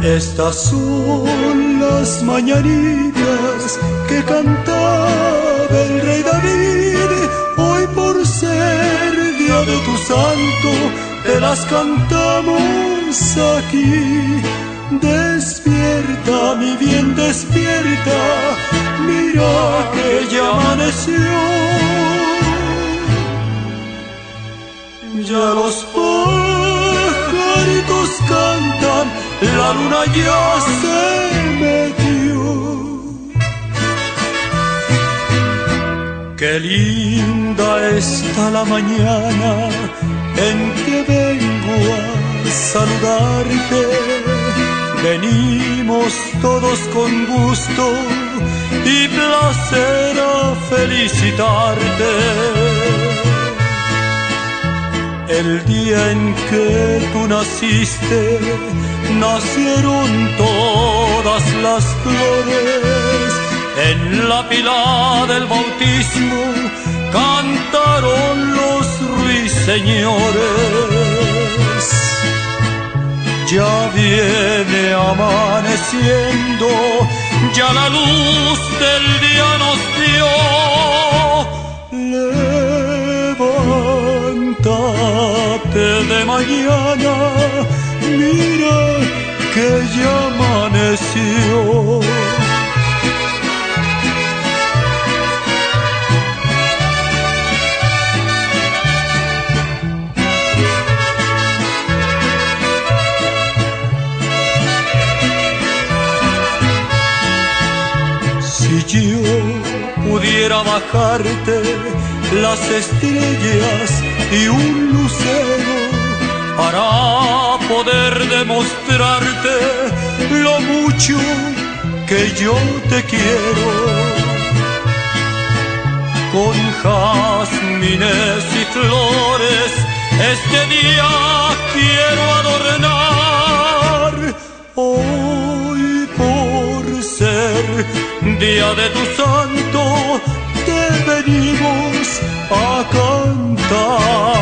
Estas son las mañanitas que cantaba el rey David. Hoy por ser día de tu santo, te las cantamos aquí. Despierta, mi bien, despierta, mira que ya amaneció. Ya los pajaritos cantan, la luna ya se metió. Qué linda está la mañana en que vengo a saludarte. Venimos todos con gusto y placer a felicitarte. El día en que tú naciste, nacieron todas las flores. En la pila del bautismo cantaron los ruiseñores. Ya viene amaneciendo, ya la luz del día nos dio. Levántate de mañana, mira que ya amaneció. Si yo pudiera bajarte las estrellas y un lucero para poder demostrarte lo mucho que yo te quiero, con jazmines y flores este día quiero adornar. Hoy por ser día de tu santo te venimos a cantar.